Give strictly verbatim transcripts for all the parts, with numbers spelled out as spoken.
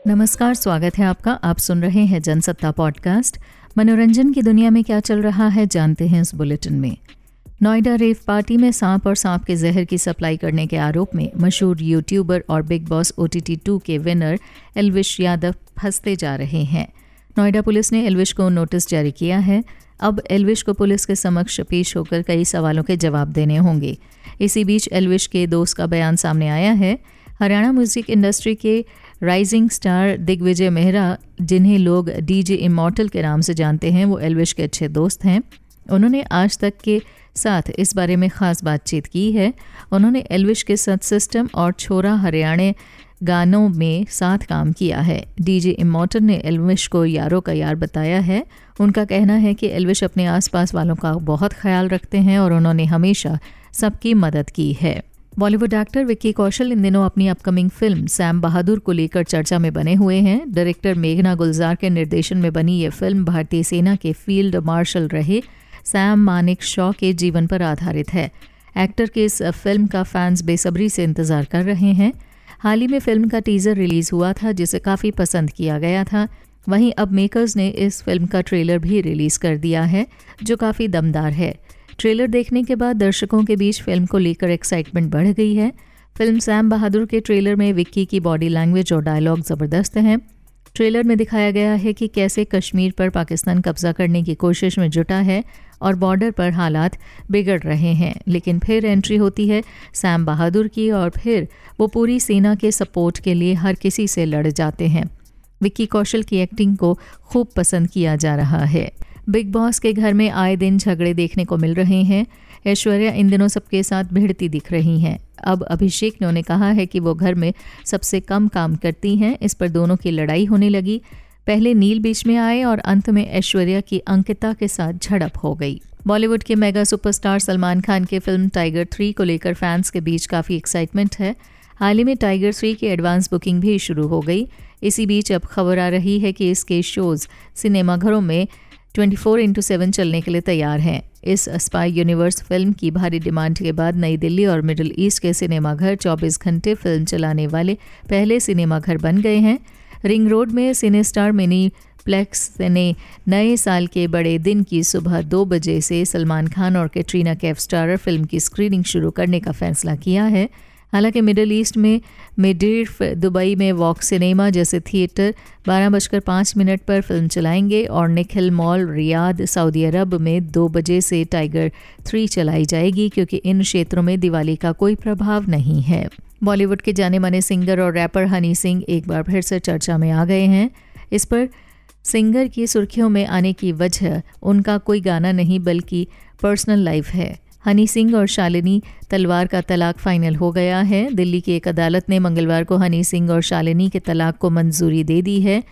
नमस्कार, स्वागत है आपका। आप सुन रहे हैं जनसत्ता पॉडकास्ट। मनोरंजन की दुनिया में क्या चल रहा है जानते हैं इस बुलेटिन में। नोएडा रेव पार्टी में सांप और सांप के जहर की सप्लाई करने के आरोप में मशहूर यूट्यूबर और Bigg Boss O T T two के विनर एल्विश यादव फंसते जा रहे हैं। नोएडा पुलिस ने एल्विश को नोटिस जारी किया है। अब एल्विश को पुलिस के समक्ष पेश होकर कई सवालों के जवाब देने होंगे। इसी बीच एल्विश के दोस्त का बयान सामने आया है। हरियाणा म्यूजिक इंडस्ट्री के राइजिंग स्टार दिग्विजय मेहरा, जिन्हें लोग डीजे इमॉर्टल के नाम से जानते हैं, वो एल्विश के अच्छे दोस्त हैं। उन्होंने आज तक के साथ इस बारे में ख़ास बातचीत की है। उन्होंने एल्विश के साथ सिस्टम और छोरा हरियाणे गानों में साथ काम किया है। डीजे इमॉर्टल ने एल्विश को यारों का यार बताया है। उनका कहना है कि एल्विश अपने आसपास वालों का बहुत ख्याल रखते हैं और उन्होंने हमेशा सबकी मदद की है। बॉलीवुड एक्टर विक्की कौशल इन दिनों अपनी अपकमिंग फिल्म सैम बहादुर को लेकर चर्चा में बने हुए हैं। डायरेक्टर मेघना गुलजार के निर्देशन में बनी ये फिल्म भारतीय सेना के फील्ड मार्शल रहे सैम मानेकशॉ के जीवन पर आधारित है। एक्टर के इस फिल्म का फैंस बेसब्री से इंतजार कर रहे हैं। हाल ही में फिल्म का टीजर रिलीज हुआ था, जिसे काफ़ी पसंद किया गया था। वहीं अब मेकर्स ने इस फिल्म का ट्रेलर भी रिलीज कर दिया है, जो काफ़ी दमदार है। ट्रेलर देखने के बाद दर्शकों के बीच फिल्म को लेकर एक्साइटमेंट बढ़ गई है। फिल्म सैम बहादुर के ट्रेलर में विक्की की बॉडी लैंग्वेज और डायलॉग ज़बरदस्त हैं। ट्रेलर में दिखाया गया है कि कैसे कश्मीर पर पाकिस्तान कब्जा करने की कोशिश में जुटा है और बॉर्डर पर हालात बिगड़ रहे हैं, लेकिन फिर एंट्री होती है सैम बहादुर की और फिर वो पूरी सेना के सपोर्ट के लिए हर किसी से लड़ जाते हैं। विक्की कौशल की एक्टिंग को खूब पसंद किया जा रहा है। बिग बॉस के घर में आए दिन झगड़े देखने को मिल रहे हैं। ऐश्वर्या इन दिनों सबके साथ भिड़ती दिख रही हैं। अब अभिषेक ने उन्हें कहा है कि वो घर में सबसे कम काम करती हैं। इस पर दोनों की लड़ाई होने लगी। पहले नील बीच में आए और अंत में ऐश्वर्या की अंकिता के साथ झड़प हो गई। बॉलीवुड के मेगा सुपरस्टार सलमान खान के फिल्म टाइगर थ्री को लेकर फैंस के बीच काफ़ी एक्साइटमेंट है। हाल ही में टाइगर थ्री की एडवांस बुकिंग भी शुरू हो गई। इसी बीच अब खबर आ रही है कि इसके शोज़ सिनेमाघरों में चौबीस इंटू सेवन चलने के लिए तैयार हैं। इस स्पाई यूनिवर्स फिल्म की भारी डिमांड के बाद नई दिल्ली और मिडिल ईस्ट के सिनेमाघर चौबीस घंटे फिल्म चलाने वाले पहले सिनेमाघर बन गए हैं। रिंग रोड में सिनेस्टार मिनी प्लेक्स ने नए साल के बड़े दिन की सुबह दो बजे से सलमान खान और कैटरीना कैफ स्टारर फिल्म की स्क्रीनिंग शुरू करने का फैसला किया है। हालांकि मिडिल ईस्ट में मेडिर्फ, दुबई में वॉक सिनेमा जैसे थिएटर बारह बजकर पाँच मिनट पर फिल्म चलाएंगे और Nakheel mall Riyadh, Saudi Arabia में दो बजे से टाइगर थ्री चलाई जाएगी, क्योंकि इन क्षेत्रों में दिवाली का कोई प्रभाव नहीं है। बॉलीवुड के जाने माने सिंगर और रैपर हनी सिंह एक बार फिर से चर्चा में आ गए हैं। इस पर सिंगर की सुर्खियों में आने की वजह उनका कोई गाना नहीं बल्कि पर्सनल लाइफ है। हनी सिंह और शालिनी तलवार का तलाक फाइनल हो गया है। दिल्ली की एक अदालत ने मंगलवार को हनी सिंह और शालिनी के तलाक को मंजूरी दे दी है।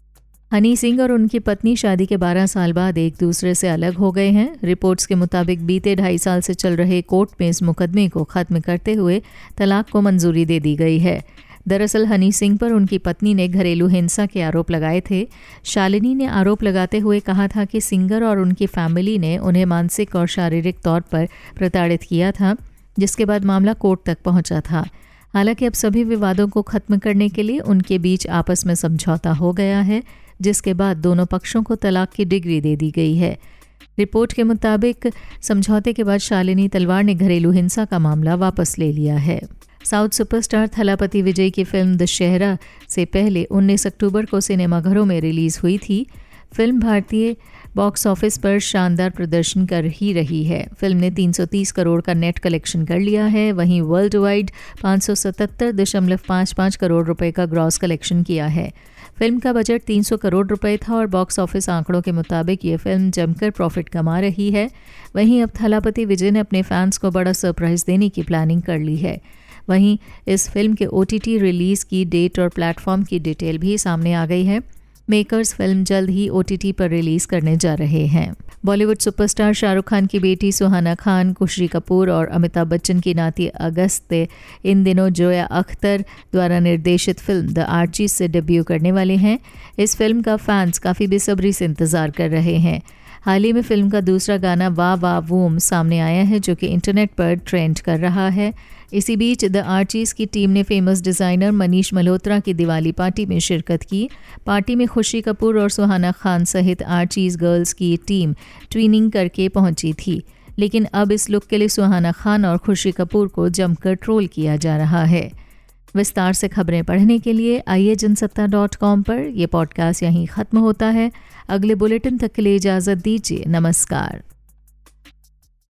हनी सिंह और उनकी पत्नी शादी के बारह साल बाद एक दूसरे से अलग हो गए हैं। रिपोर्ट्स के मुताबिक बीते ढाई साल से चल रहे कोर्ट में इस मुकदमे को खत्म करते हुए तलाक को मंजूरी दे दी गई है। दरअसल हनी सिंह पर उनकी पत्नी ने घरेलू हिंसा के आरोप लगाए थे। शालिनी ने आरोप लगाते हुए कहा था कि सिंगर और उनकी फैमिली ने उन्हें मानसिक और शारीरिक तौर पर प्रताड़ित किया था, जिसके बाद मामला कोर्ट तक पहुंचा था। हालांकि अब सभी विवादों को खत्म करने के लिए उनके बीच आपस में समझौता हो गया है, जिसके बाद दोनों पक्षों को तलाक की डिग्री दे दी गई है। रिपोर्ट के मुताबिक समझौते के बाद शालिनी तलवार ने घरेलू हिंसा का मामला वापस ले लिया है। साउथ सुपरस्टार थलापति विजय की फिल्म दशहरा से पहले उन्नीस अक्टूबर को सिनेमाघरों में रिलीज़ हुई थी। फिल्म भारतीय बॉक्स ऑफिस पर शानदार प्रदर्शन कर ही रही है। फिल्म ने तीन सौ तीस करोड़ का नेट कलेक्शन कर लिया है। वहीं वर्ल्ड वाइड पाँच सौ सतहत्तर दशमलव पाँच पाँच करोड़ रुपए का ग्रॉस कलेक्शन किया है। फिल्म का बजट तीन सौ करोड़ रुपए था और बॉक्स ऑफिस आंकड़ों के मुताबिक ये फिल्म जमकर प्रॉफिट कमा रही है। वहीं अब थलापति विजय ने अपने फैंस को बड़ा सरप्राइज देने की प्लानिंग कर ली है। वहीं इस फिल्म के ओ टी टी रिलीज़ की डेट और प्लेटफॉर्म की डिटेल भी सामने आ गई है। मेकर्स फिल्म जल्द ही ओ टी टी पर रिलीज़ करने जा रहे हैं। बॉलीवुड सुपरस्टार शाहरुख खान की बेटी सुहाना खान, खुशी कपूर और अमिताभ बच्चन की नाती अगस्त्य इन दिनों जोया अख्तर द्वारा निर्देशित फिल्म द आर्चीज से डेब्यू करने वाले हैं। इस फिल्म का फैंस काफ़ी बेसब्री से इंतज़ार कर रहे हैं। हाल ही में फिल्म का दूसरा गाना वाह वाह वूम सामने आया है, जो कि इंटरनेट पर ट्रेंड कर रहा है। इसी बीच द आर्चीज़ की टीम ने फेमस डिज़ाइनर मनीष मल्होत्रा की दिवाली पार्टी में शिरकत की। पार्टी में खुशी कपूर और सुहाना खान सहित आर्चीज़ गर्ल्स की टीम ट्विनिंग करके पहुंची थी, लेकिन अब इस लुक के लिए सुहाना खान और खुशी कपूर को जमकर ट्रोल किया जा रहा है। विस्तार से खबरें पढ़ने के लिए आइए जनसत्ता डॉट कॉम पर। यह पॉडकास्ट यहीं ख़त्म होता है। अगले बुलेटिन तक के लिए इजाज़त दीजिए। नमस्कार।